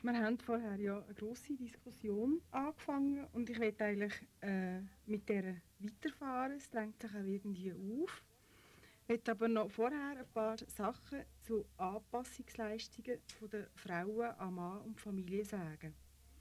Wir haben vorher ja eine grosse Diskussion angefangen und ich möchte eigentlich mit der weiterfahren. Es drängt sich auch irgendwie auf. Ich möchte aber noch vorher ein paar Sachen zu Anpassungsleistungen der Frauen an Mann und Familie sagen.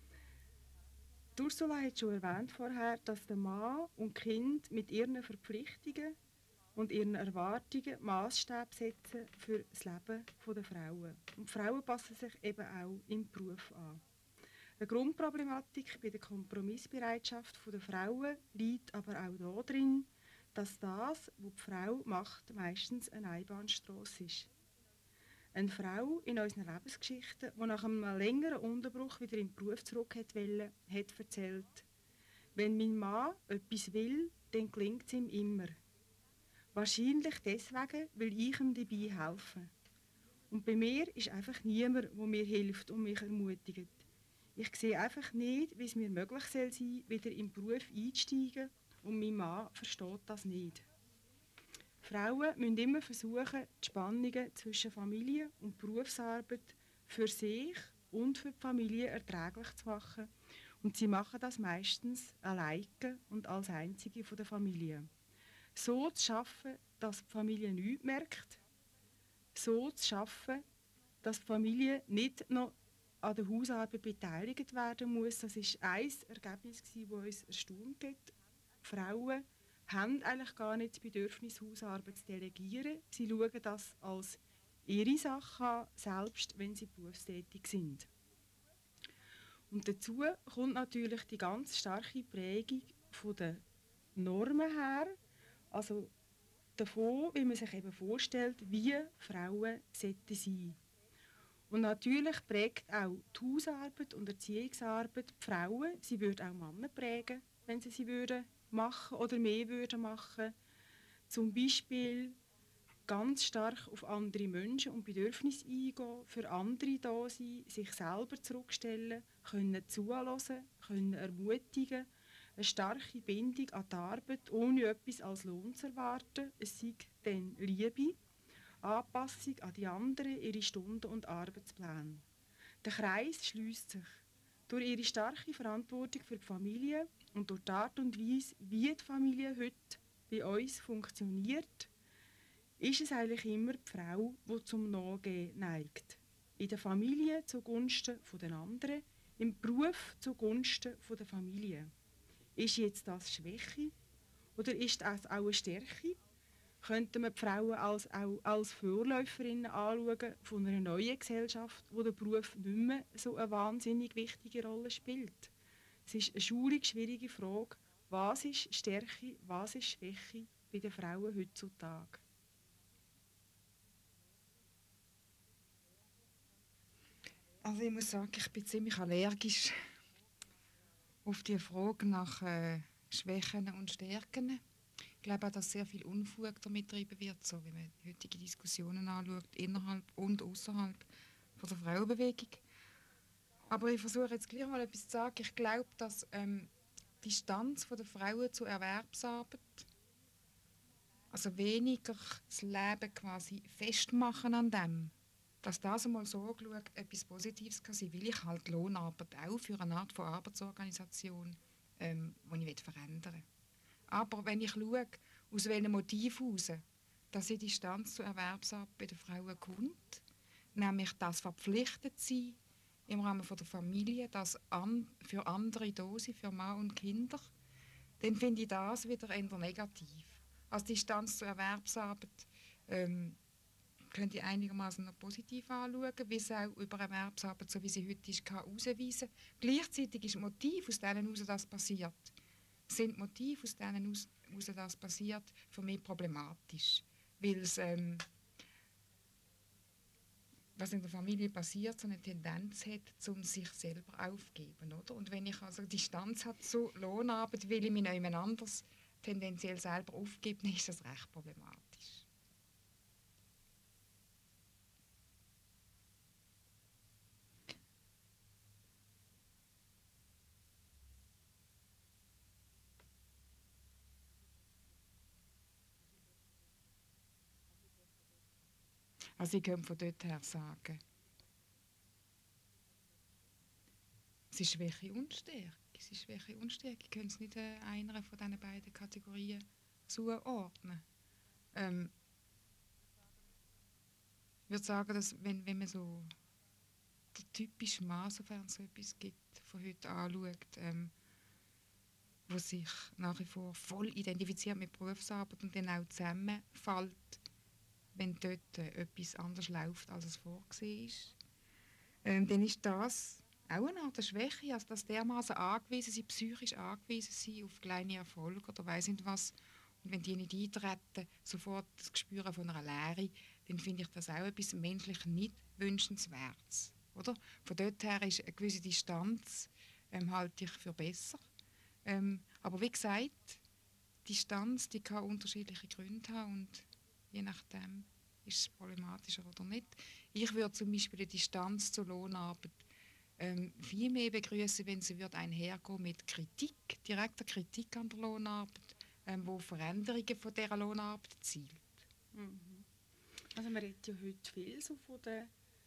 Ursula hat schon erwähnt vorher, dass der Mann und Kind mit ihren Verpflichtungen und ihren Erwartungen Maßstäbe setzen für das Leben der Frauen. Und die Frauen passen sich eben auch im Beruf an. Eine Grundproblematik bei der Kompromissbereitschaft der Frauen liegt aber auch darin, dass das, was die Frau macht, meistens eine Einbahnstrasse ist. Eine Frau in unseren Lebensgeschichten, die nach einem längeren Unterbruch wieder in den Beruf zurück wollte, hat erzählt: Wenn mein Mann etwas will, dann gelingt es ihm immer. Wahrscheinlich deswegen, weil ich ihm dabei helfe. Und bei mir ist einfach niemand, der mir hilft und mich ermutigt. Ich sehe einfach nicht, wie es mir möglich sein soll, wieder im Beruf einzusteigen, und mein Mann versteht das nicht. Frauen müssen immer versuchen, die Spannungen zwischen Familie und Berufsarbeit für sich und für die Familie erträglich zu machen. Und sie machen das meistens alleine und als einzige von der Familie. So zu schaffen, dass die Familie nichts merkt. So zu schaffen, dass die Familie nicht noch an der Hausarbeit beteiligt werden muss. Das war ein Ergebnis, das uns erstaunt hat. Frauen haben eigentlich gar nicht das Bedürfnis, Hausarbeit zu delegieren. Sie schauen das als ihre Sache an, selbst wenn sie berufstätig sind. Und dazu kommt natürlich die ganz starke Prägung von den Normen her, also davon, wie man sich eben vorstellt, wie Frauen sollten sein. Und natürlich prägt auch die Hausarbeit und Erziehungsarbeit die Frauen. Sie würde auch Männer prägen, wenn sie würden machen oder mehr würden machen. Zum Beispiel ganz stark auf andere Menschen und Bedürfnisse eingehen, für andere da sein, sich selber zurückstellen, können zuhören, können ermutigen, eine starke Bindung an die Arbeit, ohne etwas als Lohn zu erwarten. Es sei dann Liebe, Anpassung an die anderen, ihre Stunden- und Arbeitspläne. Der Kreis schließt sich. Durch ihre starke Verantwortung für die Familie und durch die Art und Weise, wie die Familie heute bei uns funktioniert, ist es eigentlich immer die Frau, die zum Nachgehen neigt. In der Familie zugunsten der anderen, im Beruf zugunsten der Familie. Ist jetzt das Schwäche oder ist das auch eine Stärke? Könnten wir die Frauen auch als Vorläuferinnen anschauen von einer neuen Gesellschaft, wo der Beruf nicht mehr so eine wahnsinnig wichtige Rolle spielt? Es ist eine schaurig schwierige Frage, was ist Stärke, was ist Schwäche bei den Frauen heutzutage? Also ich muss sagen, ich bin ziemlich allergisch auf die Frage nach Schwächen und Stärken. Ich glaube auch, dass sehr viel Unfug damit getrieben wird, so wie man heutige Diskussionen anschaut, innerhalb und außerhalb von der Frauenbewegung. Aber ich versuche jetzt gleich mal etwas zu sagen. Ich glaube, dass die Distanz der Frauen zur Erwerbsarbeit, also weniger das Leben quasi festmachen an dem, dass das einmal so geschaut etwas Positives kann sein, weil ich halt Lohnarbeit auch für eine Art von Arbeitsorganisation, die ich verändern will. Aber wenn ich schaue, aus welchem Motiv heraus, dass die Distanz zur Erwerbsarbeit bei den Frauen kommt, nämlich das verpflichtet sein im Rahmen von der Familie, das für andere da sein, für Mann und Kinder, dann finde ich das wieder eher negativ. Als Distanz zur Erwerbsarbeit könnte ich einigermaßen noch positiv anschauen, wie es auch über Erwerbsarbeit, so wie sie heute ist, kann herausweisen. Gleichzeitig ist das Motiv, aus denen heraus das passiert, sind Motive, aus denen heraus das passiert, für mich problematisch. Weil es, was in der Familie passiert, so eine Tendenz hat, um sich selber aufzugeben. Oder? Und wenn ich also Distanz habe zu Lohnarbeit, weil ich mich noch jemand anders tendenziell selber aufgebe, dann ist das recht problematisch. Also ich könnte von dort her sagen, Es ist Schwäche und Stärke. Es ist Schwäche und Stärke. Ich könnte es nicht einer von diesen beiden Kategorien zuordnen. Ich würde sagen, dass wenn man so der typische Mann, sofern es so etwas gibt, von heute anschaut, wo sich nach wie vor voll identifiziert mit Berufsarbeit und dann auch zusammenfällt, wenn dort etwas anders läuft, als es vorgesehen ist, dann ist das auch eine Art Schwäche, also dass dermaßen angewiesen sind, psychisch angewiesen sind auf kleine Erfolge oder weiss nicht was. Und wenn die nicht eintreten, sofort das Gespür von einer Leere, dann finde ich das auch etwas menschlich nicht wünschenswertes. Oder? Von dort her ist eine gewisse Distanz halte ich für besser. Aber wie gesagt, Distanz die kann unterschiedliche Gründe haben und je nachdem ist es problematischer oder nicht. Ich würde zum Beispiel die Distanz zur Lohnarbeit viel mehr begrüßen, wenn sie einhergehen mit Kritik, direkter Kritik an der Lohnarbeit, wo Veränderungen von dieser Lohnarbeit zielt. Mhm. Also man redet ja heute viel so von den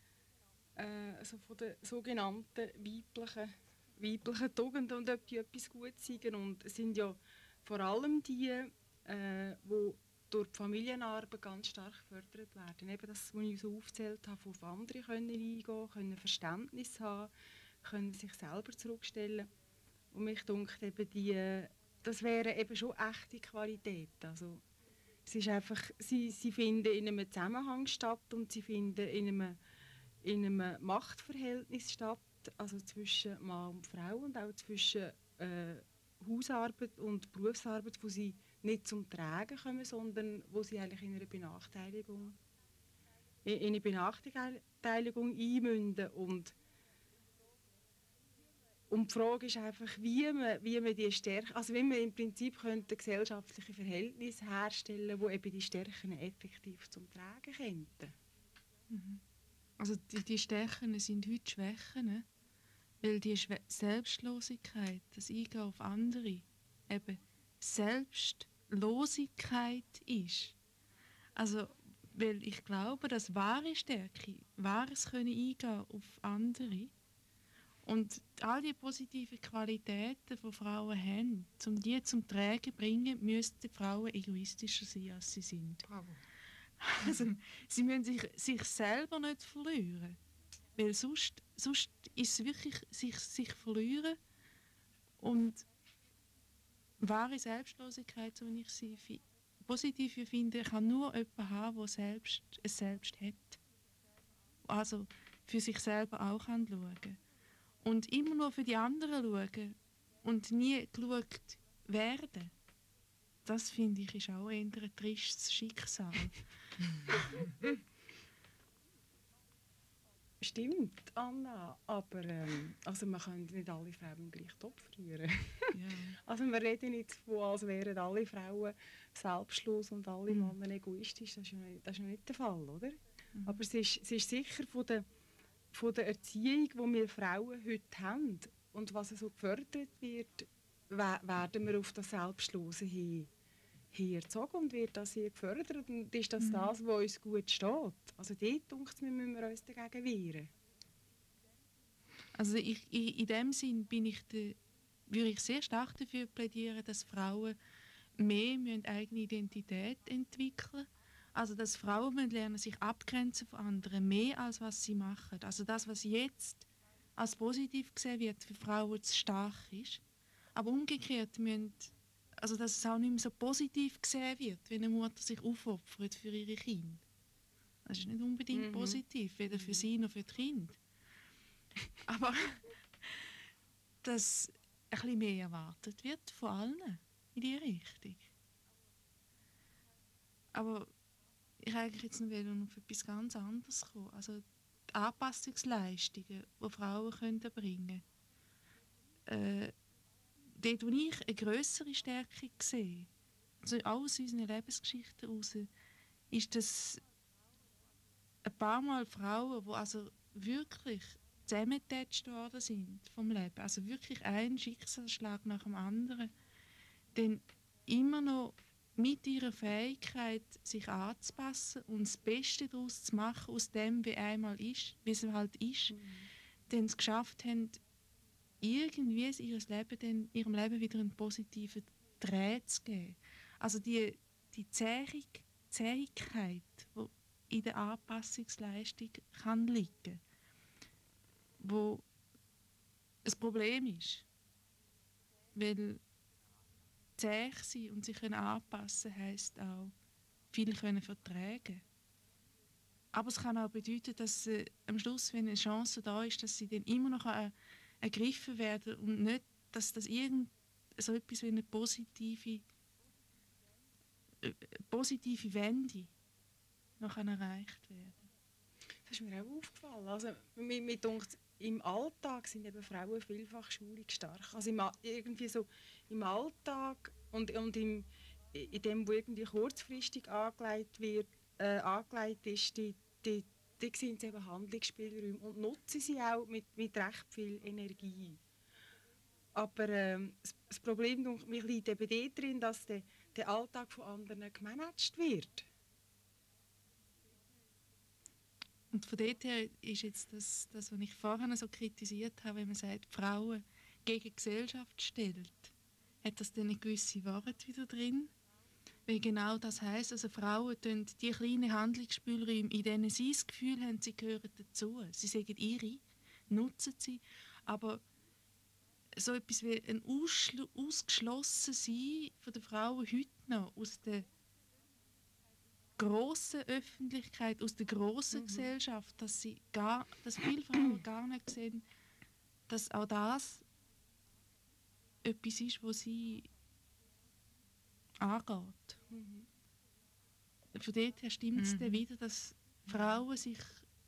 sogenannten weiblichen Tugenden und ob die etwas gut sind. Und es sind ja vor allem die, die durch die Familienarbeit ganz stark gefördert werden. Eben das, was ich so aufgezählt habe, auf andere können eingehen, können Verständnis haben, können sich selber zurückstellen. Und mich dunkt eben das wären eben schon echte Qualitäten. Also, es ist einfach, sie finden in einem Zusammenhang statt und sie finden in einem Machtverhältnis statt, also zwischen Mann und Frau und auch zwischen Hausarbeit und Berufsarbeit, wo sie nicht zum Tragen kommen, sondern wo sie eigentlich in eine Benachteiligung einmünden. Und die Frage ist einfach, wie man die Stärken, also wie man im Prinzip könnte gesellschaftliche Verhältnisse herstellen, wo eben die Stärken effektiv zum Tragen könnten. Mhm. Also die Stärken sind heute Schwächen, ne? Weil die Selbstlosigkeit, das Eingehen auf andere, eben Selbstlosigkeit ist. Also, weil ich glaube, dass wahre Stärke, wahres Können eingehen auf andere und all die positiven Qualitäten, die Frauen haben, um die zum Tragen zu bringen, müssten Frauen egoistischer sein, als sie sind. Bravo. Also, sie müssen sich selber nicht verlieren. Weil sonst ist es wirklich sich verlieren. Und wahre Selbstlosigkeit, so wie ich sie positiv finde, kann nur jemand haben, der es selbst hat. Also für sich selber auch schauen kann. Und immer nur für die anderen schauen und nie geschaut werden, das finde ich ist auch eher ein tristes Schicksal. Stimmt, Anna, aber also man kann nicht alle Frauen im gleichen Topf rühren. Ja. Also wir reden nicht davon, als wären alle Frauen selbstlos und alle Männer egoistisch. Das ist ja nicht der Fall, oder? Mhm. Aber es ist sicher von der Erziehung, die wir Frauen heute haben und was so gefördert wird, werden wir auf das Selbstlose hin erzogen und wird das hier gefördert und ist das das, was uns gut steht. Also dort, denke ich, müssen wir uns dagegen wehren. Also in dem Sinn würde ich sehr stark dafür plädieren, dass Frauen mehr eigene Identität entwickeln müssen. Also dass Frauen müssen lernen, sich abgrenzen von anderen, mehr als was sie machen. Also das, was jetzt als positiv gesehen wird, für Frauen zu stark ist. Aber umgekehrt also dass es auch nicht mehr so positiv gesehen wird, wenn eine Mutter sich aufopfert für ihre Kinder. Das ist nicht unbedingt positiv, weder für sie noch für die Kinder. Aber dass ein bisschen mehr erwartet wird von allen in die Richtung. Aber ich eigentlich jetzt noch auf etwas ganz anderes kommen. Also die Anpassungsleistungen, die Frauen erbringen können. Dort, wo ich eine grössere Stärke sehe, also auch aus unseren Lebensgeschichten heraus, ist, dass ein paar Mal Frauen, die also wirklich zusammengetatscht worden sind vom Leben, also wirklich ein Schicksalsschlag nach dem anderen, dann immer noch mit ihrer Fähigkeit, sich anzupassen und das Beste daraus zu machen, aus dem, wie einmal ist, wie es halt ist, dann es geschafft haben, irgendwie ihrem Leben wieder einen positiven Dreh zu geben. Also die Zähigkeit, die in der Anpassungsleistung kann liegen, wo ein Problem ist. Weil zäh sein und sich anpassen heisst auch, viel können vertragen. Aber es kann auch bedeuten, dass am Schluss, wenn eine Chance da ist, dass sie dann immer noch ergriffen werden und nicht, dass das so etwas wie eine positive Wende noch erreicht werden. Das ist mir auch aufgefallen. Also, mir denkt, im Alltag sind eben Frauen vielfach schulungsstark. Also irgendwie so im Alltag und in dem, wo irgendwie kurzfristig angelegt ist, die sehen sie eben Handlungsspielräume und nutzen sie auch mit recht viel Energie. Aber das Problem mich liegt eben darin, dass der Alltag von anderen gemanagt wird. Und von dort her ist jetzt das, was ich vorhin so kritisiert habe, wenn man sagt, Frauen gegen die Gesellschaft stellt, hat das dann eine gewisse Wahrheit wieder drin? Weil genau das heisst, also Frauen tun die kleinen Handlungsspielräume, in denen sie das Gefühl haben, sie gehören dazu. Sie sagen ihre, nutzen sie, aber so etwas wie ein Ausgeschlossensein von der Frauen heute noch aus der grossen Öffentlichkeit, aus der grossen Gesellschaft, dass viele Frauen gar nicht sehen, dass auch das etwas ist, was sie angeht. Von dort her stimmt es dann wieder, dass Frauen sich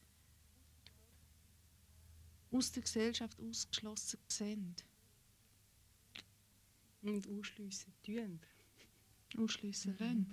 aus der Gesellschaft ausgeschlossen sehen. Und ausschliessen tun. Ausschliessen wollen.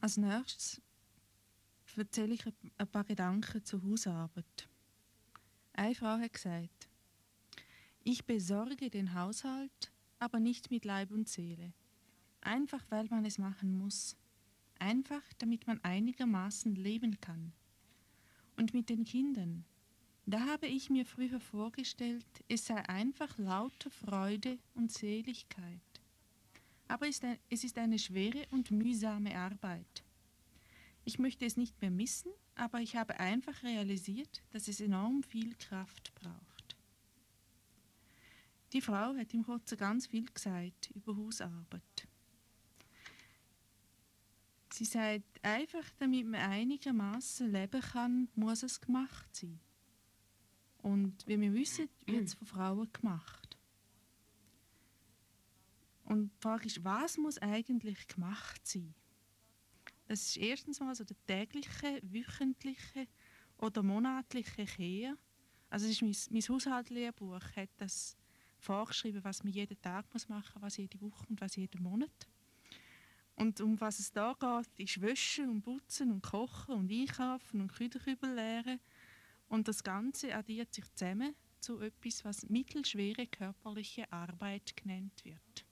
Als nächstes erzähle ich ein paar Gedanken zur Hausarbeit. Eine Frau hat gesagt: Ich besorge den Haushalt, aber nicht mit Leib und Seele. Einfach, weil man es machen muss. Einfach, damit man einigermaßen leben kann. Und mit den Kindern. Da habe ich mir früher vorgestellt, es sei einfach lauter Freude und Seligkeit. Aber es ist eine schwere und mühsame Arbeit. Ich möchte es nicht mehr missen, aber ich habe einfach realisiert, dass es enorm viel Kraft braucht. Die Frau hat im Kurzen ganz viel gesagt über Hausarbeit. Sie sagt, einfach damit man einigermaßen leben kann, muss es gemacht sein. Und wie wir wissen, wird es von Frauen gemacht. Und die Frage ist, was muss eigentlich gemacht sein? Das ist erstens mal so der tägliche, wöchentliche oder monatliche Kehr. Also es ist mein Haushaltslehrbuch hat das vorgeschrieben, was man jeden Tag machen muss, was jede Woche und was jeden Monat. Und um was es da geht, ist Waschen und Putzen und Kochen und Einkaufen und Küchenkübel leeren. Und das Ganze addiert sich zusammen zu etwas, was mittelschwere körperliche Arbeit genannt wird.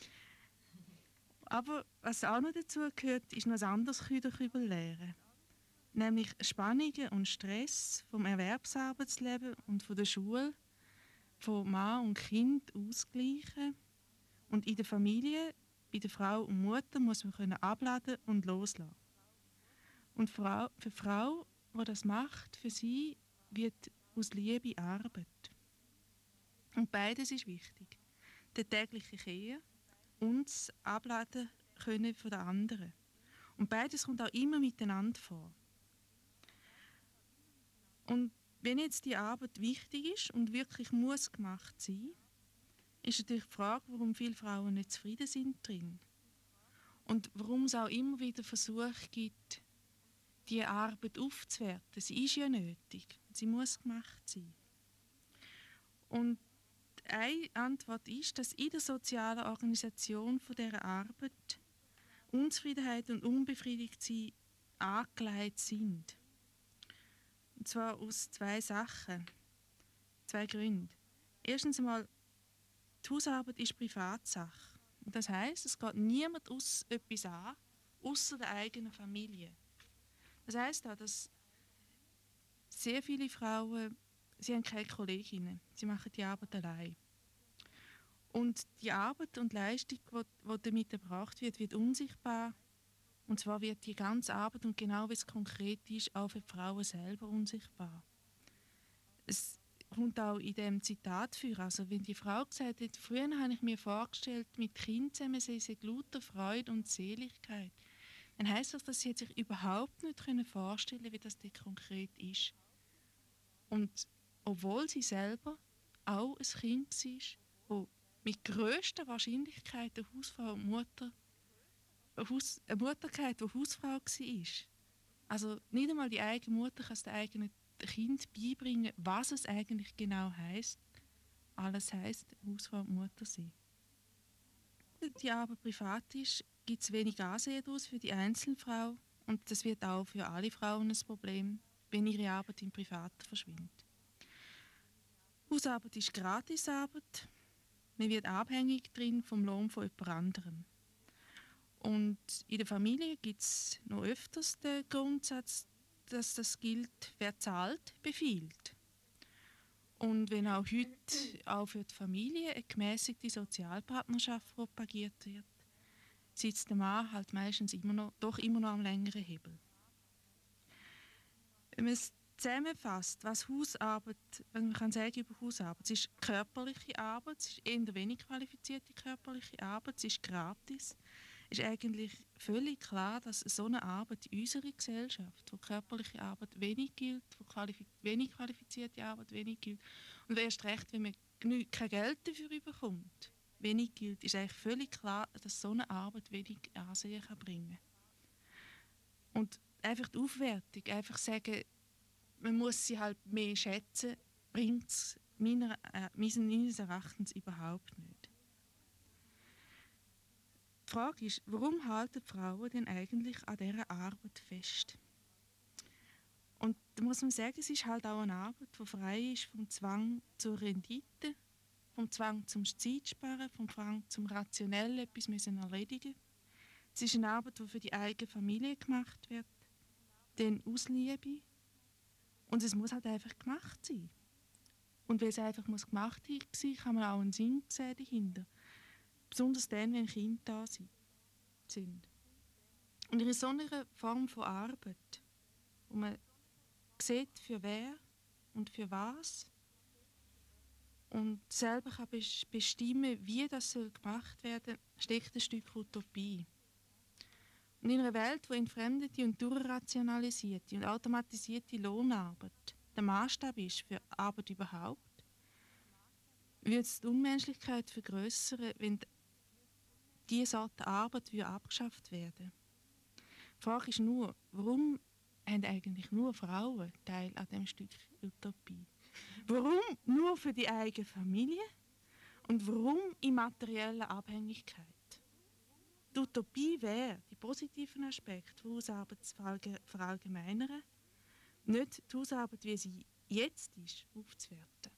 Aber was auch noch dazu gehört, ist noch ein anderes Küchenkübel leeren. Nämlich Spannungen und Stress vom Erwerbsarbeitsleben und von der Schule, von Mann und Kind ausgleichen. Und in der Familie, bei der Frau und Mutter, muss man können abladen und loslassen. Und für die Frau, die das macht, für sie wird aus Liebe Arbeit. Und beides ist wichtig. Der tägliche Kehr und das Abladen können von der anderen. Und beides kommt auch immer miteinander vor. Und wenn jetzt die Arbeit wichtig ist und wirklich muss gemacht sein, ist natürlich die Frage, warum viele Frauen nicht zufrieden sind drin. Und warum es auch immer wieder Versuche gibt, die Arbeit aufzuwerten. Sie ist ja nötig. Sie muss gemacht sein. Und eine Antwort ist, dass in der sozialen Organisation von dieser Arbeit Unzufriedenheit und Unbefriedigtsein angelegt sind. Und zwar aus zwei Gründen. Erstens einmal, die Hausarbeit ist Privatsache. Und das heisst, es geht niemand etwas an, außer der eigenen Familie. Das heisst auch, dass sehr viele Frauen, sie haben keine Kolleginnen, sie machen die Arbeit allein. Und die Arbeit und Leistung, die damit erbracht wird unsichtbar. Und zwar wird die ganze Arbeit und genau wie es konkret ist, auch für die Frauen selber unsichtbar. Es kommt auch in dem Zitat vor. Also wenn die Frau gesagt hat, früher habe ich mir vorgestellt, mit Kind zusammen sei lauter Freude und Seligkeit, dann heisst das, dass sie sich überhaupt nicht vorstellen können, wie das dort konkret ist. Und obwohl sie selber auch ein Kind war, das mit grösster Wahrscheinlichkeit eine Hausfrau und Mutter, eine Mutter die Hausfrau war. Also nicht einmal die eigene Mutter kann es dem eigenen Kind beibringen, was es eigentlich genau heisst. Alles heisst, Hausfrau und Mutter sein. Wenn die Arbeit privat ist, gibt es wenig Ansehen daraus für die Einzelfrau und das wird auch für alle Frauen ein Problem, wenn ihre Arbeit im Privaten verschwindet. Hausarbeit ist Gratisarbeit. Man wird abhängig drin vom Lohn von jemand anderem. Und in der Familie gibt es noch öfters den Grundsatz, dass das gilt, wer zahlt, befiehlt. Und wenn auch heute auch für die Familie eine gemäßigte Sozialpartnerschaft propagiert wird, sitzt der Mann halt meistens immer noch am längeren Hebel. Wenn man es zusammenfasst, was man kann sagen über Hausarbeit, es ist körperliche Arbeit, es ist eher wenig qualifizierte körperliche Arbeit, es ist gratis. Es ist eigentlich völlig klar, dass so eine Arbeit in unserer Gesellschaft, wo körperliche Arbeit wenig gilt, wo wenig qualifizierte Arbeit wenig gilt, und erst recht, wenn man kein Geld dafür bekommt, wenig gilt, ist eigentlich völlig klar, dass so eine Arbeit wenig Ansehen kann bringen. Und einfach die Aufwertung, einfach sagen, man muss sie halt mehr schätzen, bringt es meines Erachtens überhaupt nicht. Die Frage ist, warum halten Frauen denn eigentlich an dieser Arbeit fest? Und da muss man sagen, es ist halt auch eine Arbeit, die frei ist vom Zwang zur Rendite, vom Zwang zum Zeitsparen, vom Zwang zum rationell etwas müssen erledigen. Es ist eine Arbeit, die für die eigene Familie gemacht wird, dann aus Liebe. Und es muss halt einfach gemacht sein. Und weil es einfach muss gemacht sein, kann man auch einen Sinn sehen dahinter. Besonders dann, wenn Kinder da sind. Und in so einer Form von Arbeit, wo man sieht, für wer und für was und selber kann bestimmen, wie das gemacht werden soll, steckt ein Stück Utopie. Und in einer Welt, die entfremdete und durchrationalisierte und automatisierte Lohnarbeit der Maßstab ist für Arbeit überhaupt, würde es die Unmenschlichkeit vergrössern, wenn diese Sorte Arbeit abgeschafft werden. Die Frage ist nur, warum haben eigentlich nur Frauen Teil an diesem Stück Utopie? Warum nur für die eigene Familie? Und warum in materieller Abhängigkeit? Die Utopie wäre, die positiven Aspekte der Hausarbeit zu verallgemeinern, nicht die Hausarbeit, wie sie jetzt ist, aufzuwerten.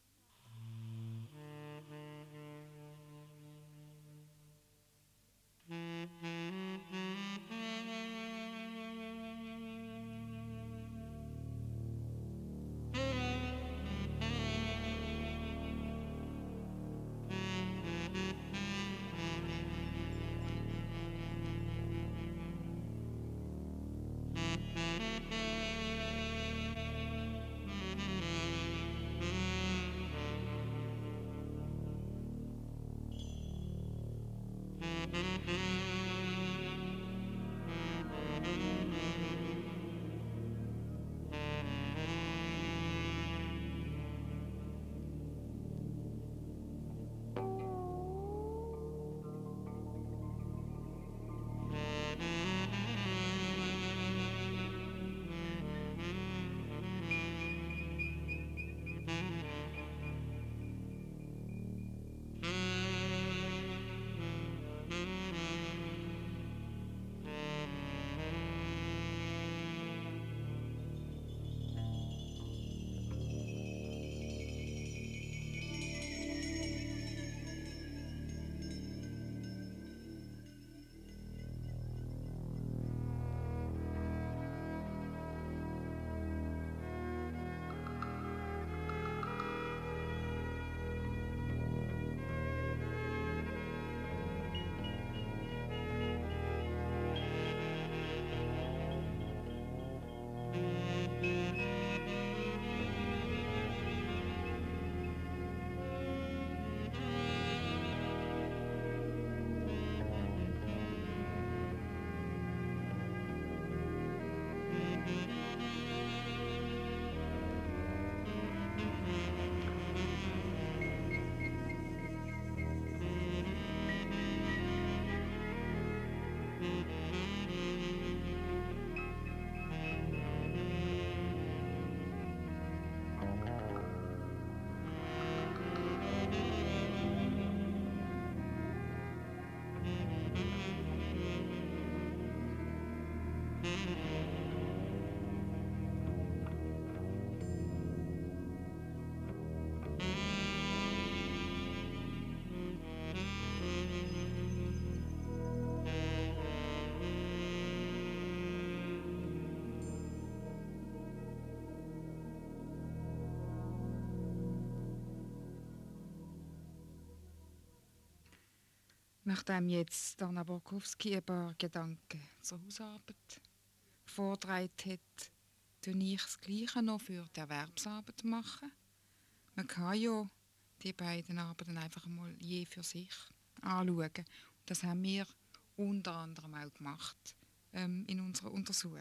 Nachdem jetzt Anna Borkowski ein paar Gedanken zur Hausarbeit vorgetragen hat, tue ich das Gleiche noch für die Erwerbsarbeit machen. Man kann ja die beiden Arbeiten einfach mal je für sich anschauen. Und das haben wir unter anderem auch gemacht in unserer Untersuchung.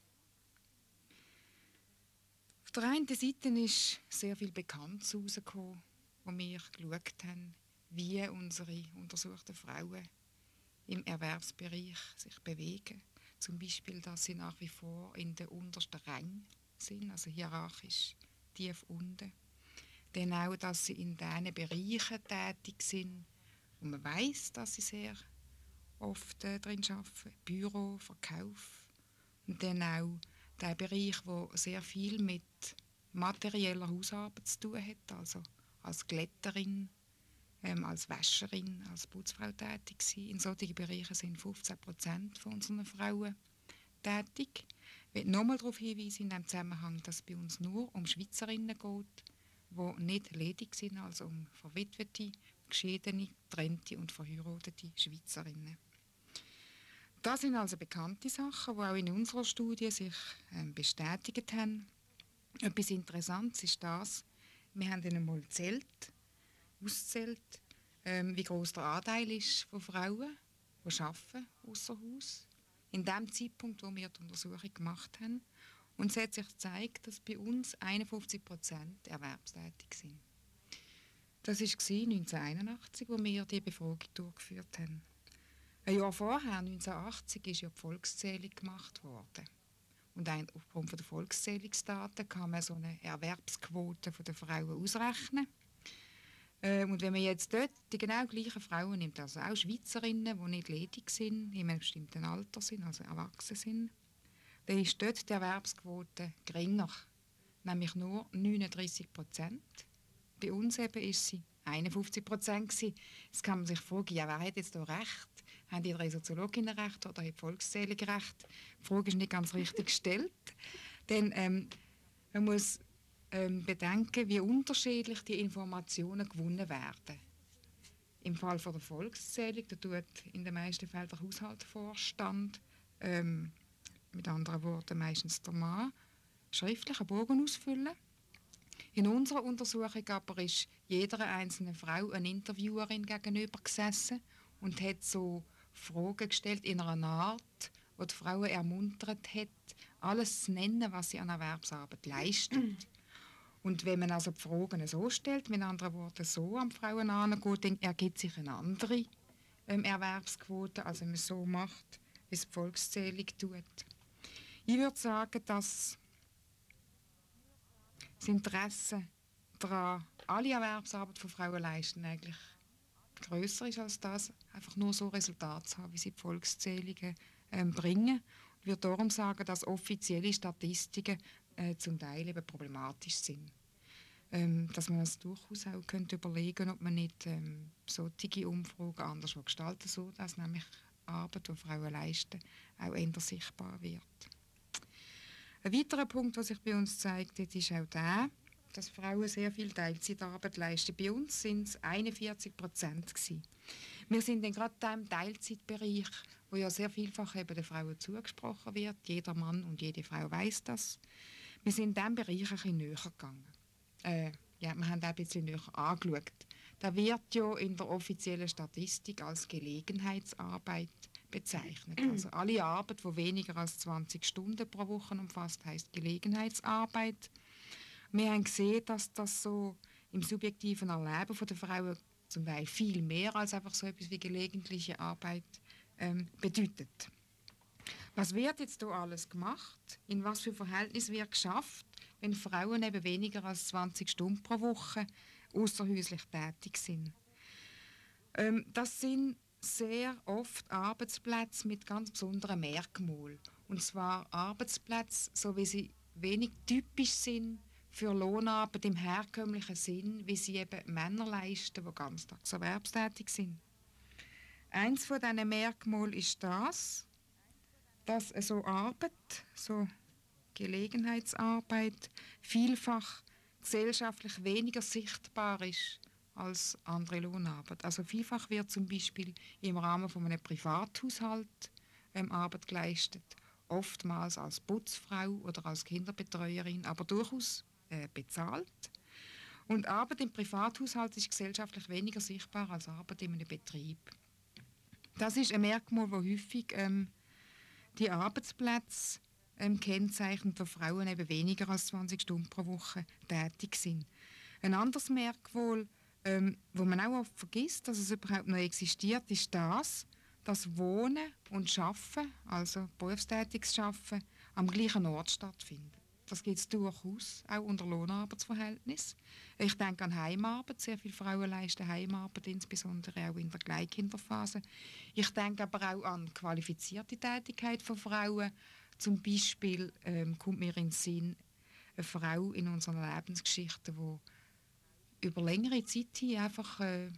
Auf der einen Seite ist sehr viel Bekanntes herausgekommen, wo wir geschaut haben, wie unsere untersuchten Frauen im Erwerbsbereich sich bewegen. Zum Beispiel, dass sie nach wie vor in den untersten Rängen sind, also hierarchisch tief unten. Dann auch, dass sie in diesen Bereichen tätig sind, wo man weiss, dass sie sehr oft drin arbeiten, Büro, Verkauf. Und dann auch der Bereich, der sehr viel mit materieller Hausarbeit zu tun hat, also als Glätterin, als Wäscherin, als Putzfrau tätig gewesen. In solchen Bereichen sind 15% von unseren Frauen tätig. Ich will nochmal darauf hinweisen, in diesem Zusammenhang, dass es bei uns nur um Schweizerinnen geht, die nicht ledig sind, also um verwitwete, geschiedene, getrennte und verheiratete Schweizerinnen. Das sind also bekannte Sachen, die auch in unserer Studie sich bestätigt haben. Etwas Interessantes ist das, wir haben dann einmal ausgezählt, wie groß der Anteil ist von Frauen, die arbeiten ausser Haus. In dem Zeitpunkt, wo wir die Untersuchung gemacht haben. Und es hat sich gezeigt, dass bei uns 51% erwerbstätig sind. Das war 1981, wo wir die Befragung durchgeführt haben. Ein Jahr vorher, 1980, ist ja die Volkszählung gemacht worden. Und aufgrund der Volkszählungsdaten kann man so eine Erwerbsquote der Frauen ausrechnen. Und wenn man jetzt dort die genau gleichen Frauen nimmt, also auch Schweizerinnen, die nicht ledig sind, in einem bestimmten Alter sind, also erwachsen sind, dann ist dort die Erwerbsquote geringer, nämlich nur 39%. Bei uns eben ist sie 51%. Jetzt kann man sich fragen, ja, wer hat jetzt da recht? Haben die drei Soziologinnen recht oder hat die Volkszählung recht? Die Frage ist nicht ganz richtig gestellt. Denn man muss bedenken, wie unterschiedlich die Informationen gewonnen werden. Im Fall von der Volkszählung, da tut in den meisten Fällen der Haushaltsvorstand, mit anderen Worten meistens der Mann, schriftlich einen Bogen ausfüllen. In unserer Untersuchung aber ist jeder einzelnen Frau eine Interviewerin gegenüber gesessen und hat so Fragen gestellt in einer Art, die die Frauen ermuntert hat, alles zu nennen, was sie an Erwerbsarbeit leisten. Und wenn man also die Fragen so stellt, mit anderen Worten so an die Frauen herangeht, dann ergibt sich eine andere Erwerbsquote, als wenn man es so macht, wie es die Volkszählung tut. Ich würde sagen, dass das Interesse daran, alle Erwerbsarbeit von Frauen leisten, eigentlich grösser ist als das, einfach nur so Resultate zu haben, wie sie die Volkszählungen bringen. Ich würde darum sagen, dass offizielle Statistiken zum Teil eben problematisch sind. Dass man es durchaus auch könnte überlegen, ob man nicht solche Umfragen anders gestalten soll, dass nämlich Arbeit, die Frauen leisten, auch eher sichtbar wird. Ein weiterer Punkt, der sich bei uns zeigt, ist auch der, dass Frauen sehr viel Teilzeitarbeit leisten. Bei uns sind es 41%. Wir sind dann gerade in diesem Teilzeitbereich, wo ja sehr vielfach eben den Frauen zugesprochen wird. Jeder Mann und jede Frau weiss das. Wir sind in diesem Bereich ein bisschen näher gegangen. Wir haben auch ein bisschen näher angeschaut. Das wird ja in der offiziellen Statistik als Gelegenheitsarbeit bezeichnet. Also alle Arbeit, die weniger als 20 Stunden pro Woche umfasst, heisst Gelegenheitsarbeit. Wir haben gesehen, dass das so im subjektiven Erleben der Frauen zum Teil viel mehr als einfach so etwas wie gelegentliche Arbeit bedeutet. Was wird jetzt hier alles gemacht? In was für Verhältnis wird geschafft, wenn Frauen eben weniger als 20 Stunden pro Woche ausserhäuslich tätig sind? Das sind sehr oft Arbeitsplätze mit ganz besonderen Merkmalen. Und zwar Arbeitsplätze, so wie sie wenig typisch sind für Lohnarbeit im herkömmlichen Sinn, wie sie eben Männer leisten, die ganztags erwerbstätig sind. Eins von diesen Merkmalen ist das, dass so Arbeit, so Gelegenheitsarbeit, vielfach gesellschaftlich weniger sichtbar ist als andere Lohnarbeit. Also vielfach wird zum Beispiel im Rahmen von einem Privathaushalt Arbeit geleistet, oftmals als Putzfrau oder als Kinderbetreuerin, aber durchaus bezahlt. Und Arbeit im Privathaushalt ist gesellschaftlich weniger sichtbar als Arbeit in einem Betrieb. Das ist ein Merkmal, das häufig die Arbeitsplätze kennzeichnet, wo Frauen eben weniger als 20 Stunden pro Woche tätig sind. Ein anderes Merkmal, wo man auch oft vergisst, dass es überhaupt noch existiert, ist das, dass Wohnen und Arbeiten, also berufstätiges Arbeiten, am gleichen Ort stattfindet. Das gibt es durchaus, auch unter Lohnarbeitsverhältnissen. Ich denke an Heimarbeit. Sehr viele Frauen leisten Heimarbeit, insbesondere auch in der Kleinkinderphase. Ich denke aber auch an qualifizierte Tätigkeit von Frauen. Zum Beispiel kommt mir in den Sinn eine Frau in unserer Lebensgeschichte, die über längere Zeit hin einfach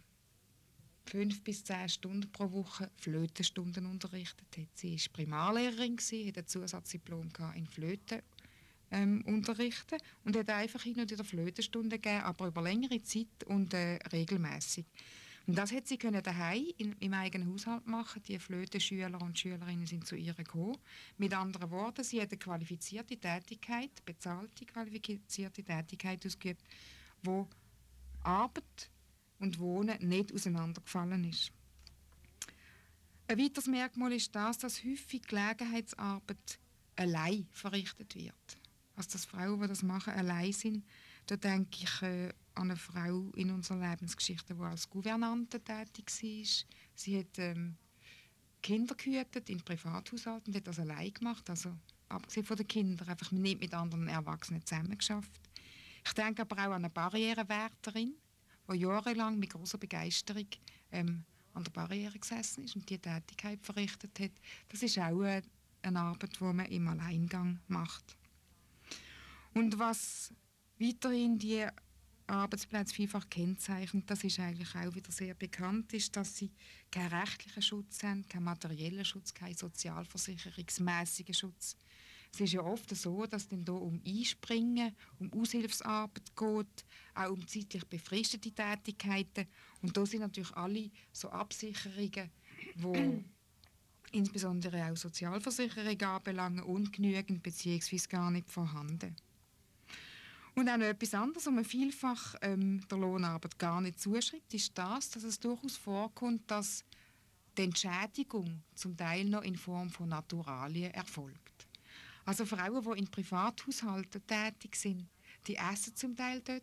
5 bis 10 Stunden pro Woche Flötenstunden unterrichtet hat. Sie war Primarlehrerin, hat ein Zusatzdiplom in Flöten unterrichten und hat einfach hin und wieder Flötenstunden gegeben, aber über längere Zeit und regelmäßig. Und das hat sie daheim im eigenen Haushalt machen. Die Flötenschüler und Schülerinnen sind zu ihr gekommen. Mit anderen Worten, sie hat eine qualifizierte Tätigkeit, bezahlte qualifizierte Tätigkeit ausgeübt, wo Arbeit und Wohnen nicht auseinandergefallen ist. Ein weiteres Merkmal ist das, dass häufig Gelegenheitsarbeit allein verrichtet wird. Also dass Frauen, die das machen, allein sind. Da denke ich an eine Frau in unserer Lebensgeschichte, die als Gouvernante tätig war. Sie hat Kinder gehütet in Privathaushalten und hat das allein gemacht. Also abgesehen von den Kindern, einfach nicht mit anderen Erwachsenen zusammengeschafft. Ich denke aber auch an eine Barrierewärterin, die jahrelang mit großer Begeisterung an der Barriere gesessen ist und diese Tätigkeit verrichtet hat. Das ist auch eine Arbeit, die man im Alleingang macht. Und was weiterhin die Arbeitsplätze vielfach kennzeichnet, das ist eigentlich auch wieder sehr bekannt, ist, dass sie keinen rechtlichen Schutz haben, keinen materiellen Schutz, keinen sozialversicherungsmässigen Schutz. Es ist ja oft so, dass es dann hier um Einspringen, um Aushilfsarbeit geht, auch um zeitlich befristete Tätigkeiten. Und da sind natürlich alle so Absicherungen, die insbesondere auch Sozialversicherungen anbelangen, ungenügend bzw. gar nicht vorhanden. Und auch noch etwas anderes, was man vielfach der Lohnarbeit gar nicht zuschreibt, ist das, dass es durchaus vorkommt, dass die Entschädigung zum Teil noch in Form von Naturalien erfolgt. Also Frauen, die in Privathaushalten tätig sind, die essen zum Teil dort.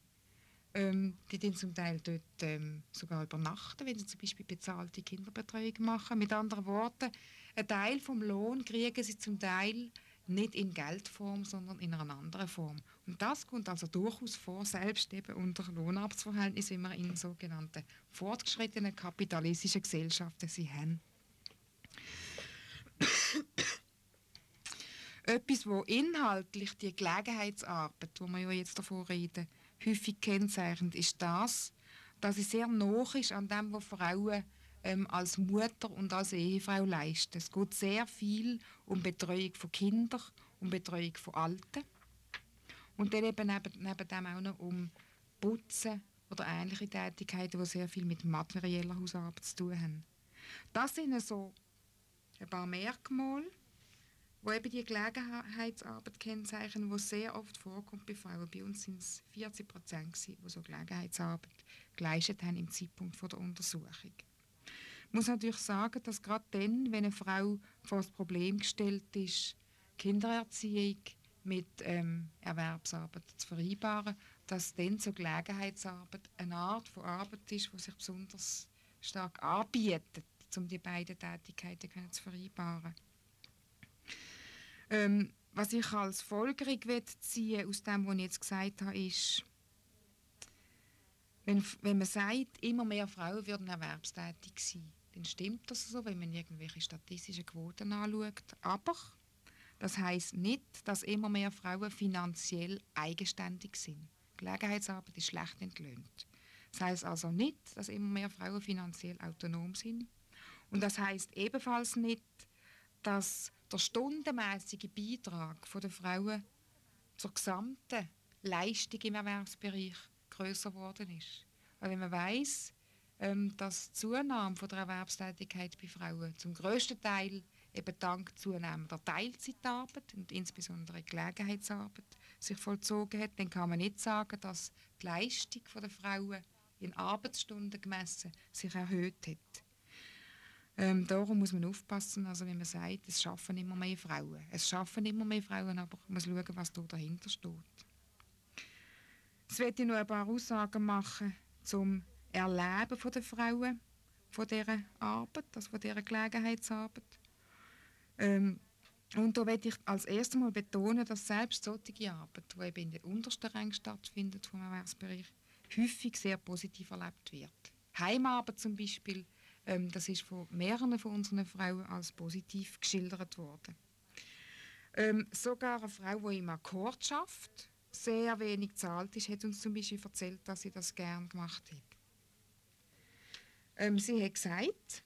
Die dann zum Teil dort sogar übernachten, wenn sie zum Beispiel bezahlte Kinderbetreuung machen. Mit anderen Worten, einen Teil vom Lohn kriegen sie zum Teil nicht in Geldform, sondern in einer anderen Form. Und das kommt also durchaus vor, selbst eben unter Lohnarbeitsverhältnissen, wie wir in sogenannten fortgeschrittenen kapitalistischen Gesellschaften sie haben. Etwas, wo inhaltlich die Gelegenheitsarbeit, wo wir ja jetzt davon reden, häufig kennzeichnet, ist das, dass sie sehr nah ist an dem, was Frauen als Mutter und als Ehefrau leisten. Es geht sehr viel um Betreuung von Kindern, um Betreuung von Alten. Und dann eben neben dem auch noch um Putzen oder ähnliche Tätigkeiten, die sehr viel mit materieller Hausarbeit zu tun haben. Das sind so ein paar Merkmale, wo eben die Gelegenheitsarbeit kennzeichnen, die sehr oft vorkommt bei Frauen. Bei uns waren es 40%, die so Gelegenheitsarbeit geleistet haben im Zeitpunkt der Untersuchung. Ich muss natürlich sagen, dass gerade dann, wenn eine Frau vor das Problem gestellt ist, Kindererziehung mit Erwerbsarbeit zu vereinbaren, dass dann so Gelegenheitsarbeit eine Art von Arbeit ist, die sich besonders stark anbietet, um die beiden Tätigkeiten zu vereinbaren. Was ich als Folgerung ziehen aus dem, was ich jetzt gesagt habe, ist, wenn man sagt, immer mehr Frauen würden erwerbstätig sein, dann stimmt das so, wenn man irgendwelche statistischen Quoten anschaut. Aber das heisst nicht, dass immer mehr Frauen finanziell eigenständig sind. Gelegenheitsarbeit ist schlecht entlöhnt. Das heisst also nicht, dass immer mehr Frauen finanziell autonom sind. Und das heisst ebenfalls nicht, dass der stundenmäßige Beitrag der Frauen zur gesamten Leistung im Erwerbsbereich grösser geworden ist. Weil wenn man weiss, dass die Zunahme der Erwerbstätigkeit bei Frauen zum grössten Teil eben dank zunehmender Teilzeitarbeit und insbesondere Gelegenheitsarbeit sich vollzogen hat, dann kann man nicht sagen, dass die Leistung der Frauen in Arbeitsstunden gemessen sich erhöht hat. Darum muss man aufpassen, also wenn man sagt, es schaffen immer mehr Frauen. Es schaffen immer mehr Frauen, aber man muss schauen, was da dahinter steht. Jetzt möchte ich noch ein paar Aussagen machen zum Erleben der Frauen, von dieser Arbeit, also von dieser Gelegenheitsarbeit. Und da möchte ich als erstes mal betonen, dass selbst solche Arbeit, die eben in den untersten Rängen stattfindet vom Erwerbsbereich, häufig sehr positiv erlebt wird. Heimarbeit zum Beispiel, das ist von mehreren von unseren Frauen als positiv geschildert worden. Sogar eine Frau, die im Akkord arbeitet, sehr wenig zahlt ist, hat uns zum Beispiel erzählt, dass sie das gerne gemacht hat. Sie hat gesagt,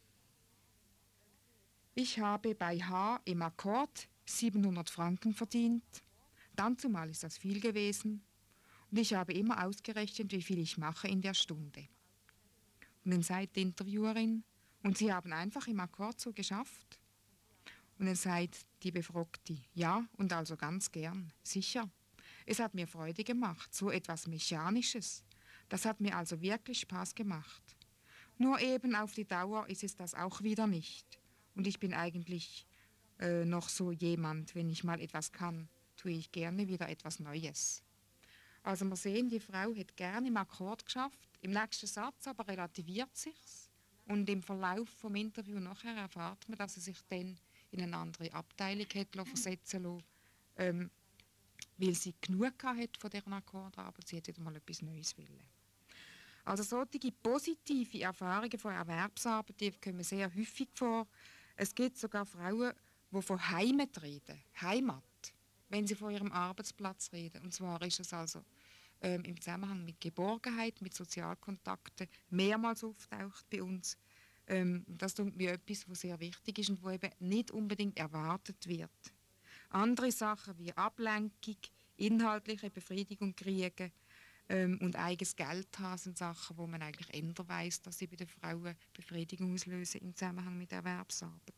ich habe bei H im Akkord 700 Franken verdient. Dann zumal ist das viel gewesen. Und ich habe immer ausgerechnet, wie viel ich mache in der Stunde. Und dann sagt die Interviewerin, und Sie haben einfach im Akkord so geschafft? Und dann sagt die Befragte, ja, und also ganz gern, sicher. Es hat mir Freude gemacht, so etwas Mechanisches. Das hat mir also wirklich Spaß gemacht. Nur eben auf die Dauer ist es das auch wieder nicht. Und ich bin eigentlich noch so jemand, wenn ich mal etwas kann, tue ich gerne wieder etwas Neues. Also wir sehen, die Frau hat gerne im Akkord geschafft, im nächsten Satz aber relativiert sich's. Und im Verlauf vom Interview nachher erfahrt man, dass sie sich dann in eine andere Abteilung hat versetzen lassen, weil sie genug hat von dieser Akkordarbeit, sie hätte mal etwas Neues wollen. Also solche positive Erfahrungen von Erwerbsarbeit, die kommen sehr häufig vor. Es gibt sogar Frauen, die von Heimat reden, Heimat, wenn sie von ihrem Arbeitsplatz reden. Und zwar ist es also im Zusammenhang mit Geborgenheit, mit Sozialkontakten mehrmals auftaucht bei uns. Das ist mir etwas, was sehr wichtig ist und wo eben nicht unbedingt erwartet wird. Andere Sachen wie Ablenkung, inhaltliche Befriedigung kriegen und eigenes Geld haben, sind Sachen, wo man eigentlich eher weiss, dass sie bei den Frauen Befriedigung auslösen im Zusammenhang mit Erwerbsarbeit.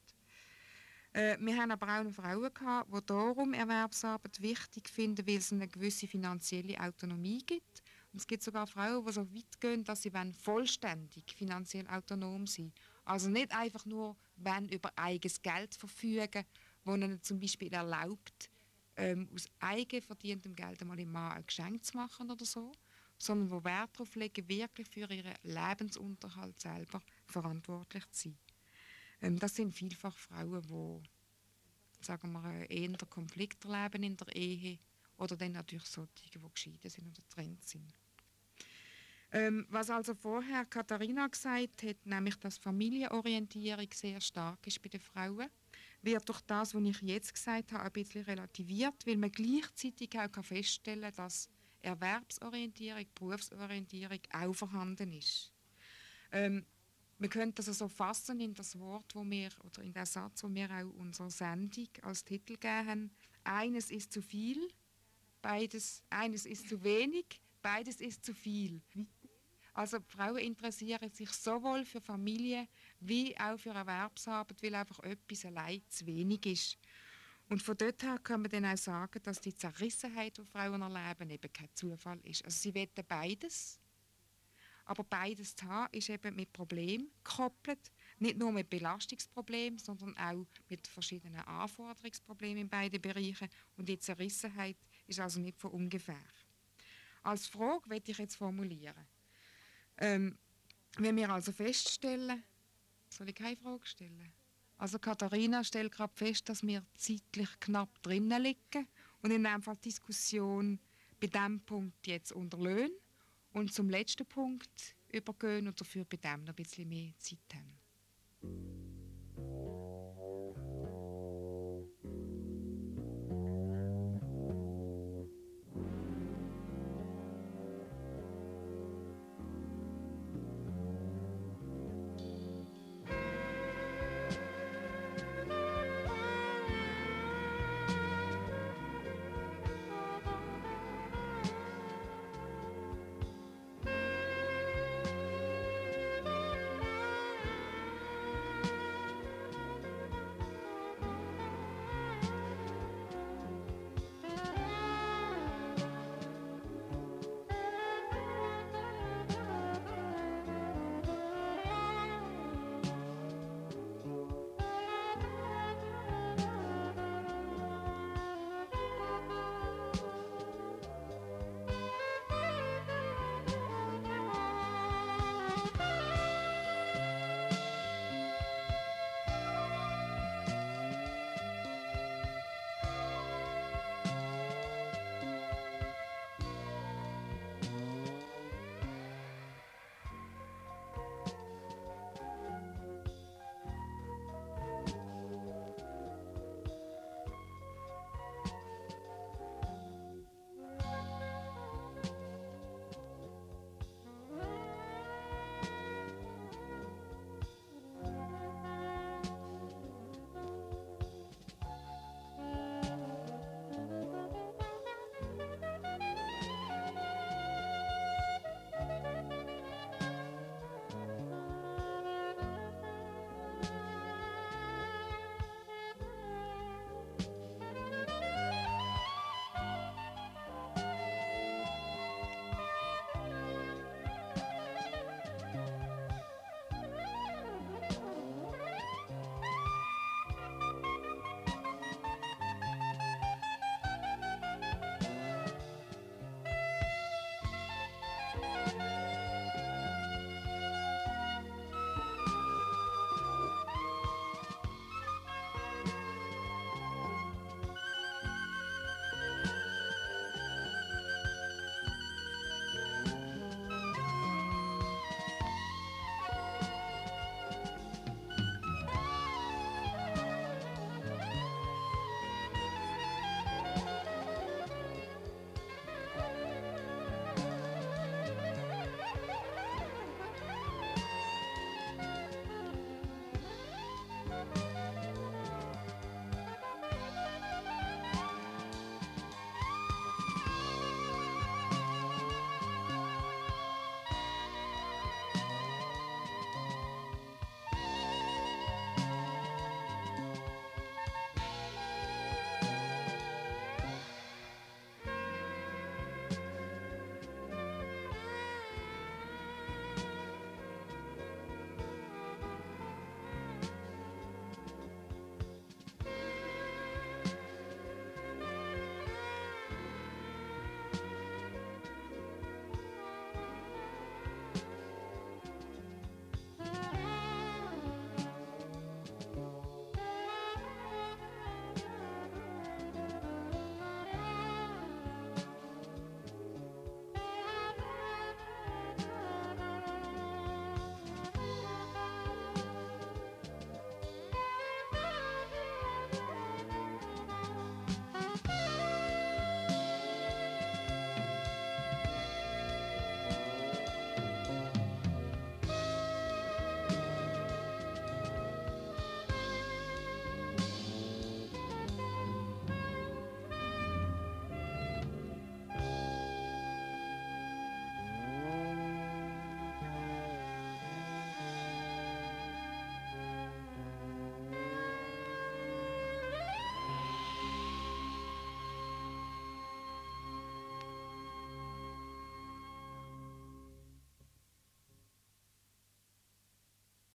Wir haben aber auch Frauen gehabt, die darum Erwerbsarbeit wichtig finden, weil es eine gewisse finanzielle Autonomie gibt. Und es gibt sogar Frauen, die so weit gehen, dass sie vollständig finanziell autonom sein wollen. Also nicht einfach nur über eigenes Geld verfügen, das ihnen zum Beispiel erlaubt, aus eigen verdientem Geld einmal im Mann ein Geschenk zu machen oder so, sondern die Wert darauf legen, wirklich für ihren Lebensunterhalt selber verantwortlich zu sein. Das sind vielfach Frauen, die, sagen wir, eher Konflikte erleben in der Ehe oder dann natürlich solche, die geschieden sind oder getrennt sind. Was also vorher Katharina gesagt hat, nämlich dass Familienorientierung sehr stark ist bei den Frauen, wird durch das, was ich jetzt gesagt habe, ein bisschen relativiert, weil man gleichzeitig auch feststellen kann, dass Erwerbsorientierung, Berufsorientierung auch vorhanden ist. Wir können das so fassen in das Wort, oder in den Satz, wo wir auch unserer Sendung als Titel gegeben haben. Eines ist zu viel, eines ist zu wenig, beides ist zu viel. Also die Frauen interessieren sich sowohl für Familie wie auch für Erwerbsarbeit, weil einfach etwas allein zu wenig ist. Und von dort her kann man dann auch sagen, dass die Zerrissenheit, die Frauen erleben, eben kein Zufall ist. Also sie wollen beides, aber beides zu haben, ist eben mit Problemen gekoppelt. Nicht nur mit Belastungsproblemen, sondern auch mit verschiedenen Anforderungsproblemen in beiden Bereichen. Und die Zerrissenheit ist also nicht von ungefähr. Als Frage möchte ich jetzt formulieren. Wenn wir also feststellen, soll ich keine Frage stellen? Also Katharina stellt gerade fest, dass wir zeitlich knapp drinnen liegen und in dem Fall die Diskussion bei diesem Punkt jetzt unterlösen und zum letzten Punkt übergehen und dafür bei dem noch ein bisschen mehr Zeit haben.